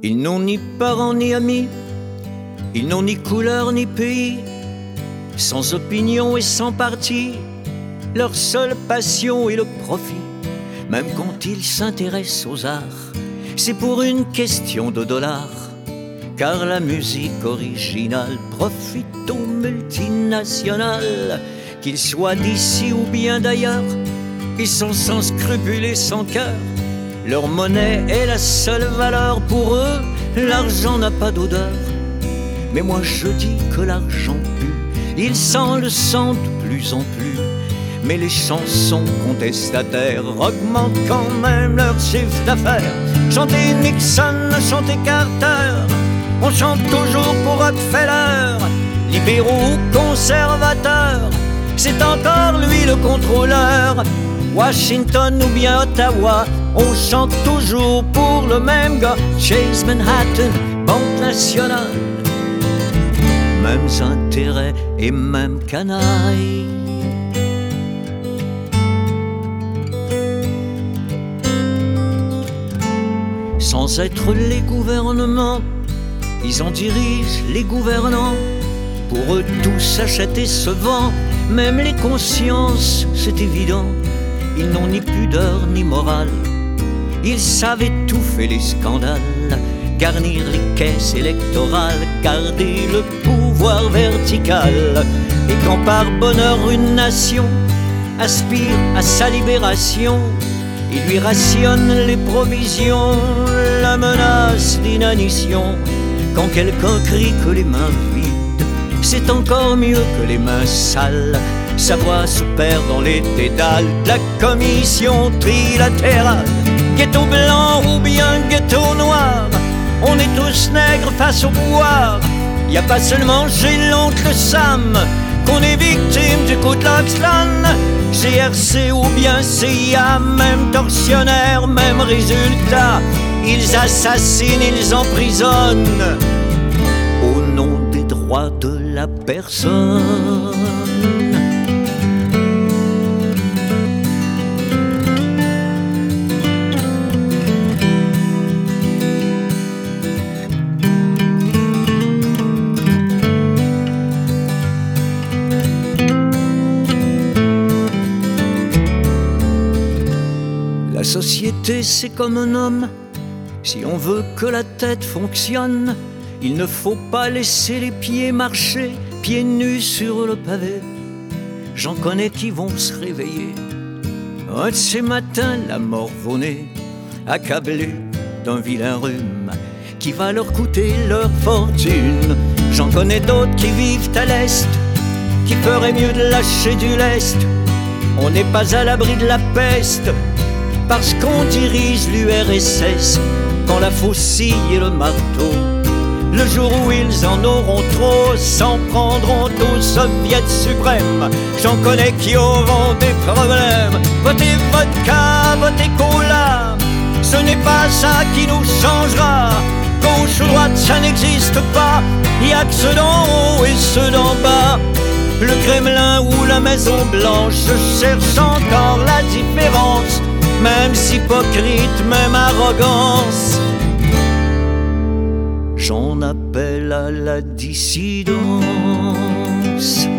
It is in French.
Ils n'ont ni parents ni amis, ils n'ont ni couleur ni pays, sans opinion et sans parti, leur seule passion est le profit. Même quand ils s'intéressent aux arts, c'est pour une question de dollars, car la musique originale profite aux multinationales, qu'ils soient d'ici ou bien d'ailleurs. Ils sont sans scrupules et sans cœur, leur monnaie est la seule valeur pour eux, l'argent n'a pas d'odeur. Mais moi je dis que l'argent pue, ils s'en le sentent de plus en plus. Mais les chansons contestataires augmentent quand même leur chiffre d'affaires. Chantez Nixon, chantez Carter, on chante toujours pour Rockefeller. Libéraux ou conservateurs, c'est encore lui le contrôleur. Washington ou bien Ottawa, on chante toujours pour le même gars. Chase Manhattan, Banque Nationale, mêmes intérêts et même canaille. Sans être les gouvernements, ils en dirigent les gouvernants. Pour eux tout s'achète et se vend, même les consciences, c'est évident. Ils n'ont ni pudeur ni morale, ils savent étouffer les scandales, garnir les caisses électorales, garder le pouvoir vertical. Et quand par bonheur une nation aspire à sa libération, ils lui rationnent les provisions, la menace d'inanition. Quand quelqu'un crie que les mains vides, c'est encore mieux que les mains sales. Sa voix se perd dans les dédales de la commission trilatérale. Ghetto blanc ou bien ghetto noir, on est tous nègres face au pouvoir. Y a pas seulement chez l'oncle Sam qu'on est victime du Ku Klux Klan. GRC ou bien CIA, même tortionnaire, même résultat. Ils assassinent, ils emprisonnent au nom des droits de la personne. La société c'est comme un homme, si on veut que la tête fonctionne, il ne faut pas laisser les pieds marcher, pieds nus sur le pavé. J'en connais qui vont se réveiller un de ces matins la mort au nez, accablés d'un vilain rhume qui va leur coûter leur fortune. J'en connais d'autres qui vivent à l'Est, qui feraient mieux de lâcher du lest. On n'est pas à l'abri de la peste, parce qu'on dirige l'URSS. Quand la faucille et le marteau, le jour où ils en auront trop, s'en prendront au soviet suprême. J'en connais qui auront des problèmes. Votez vodka, votez cola, ce n'est pas ça qui nous changera. Gauche ou droite, ça n'existe pas, y a que ceux d'en haut et ceux d'en bas. Le Kremlin ou la Maison Blanche cherche encore la différence, même hypocrite, même arrogance. J'en appelle à la dissidence.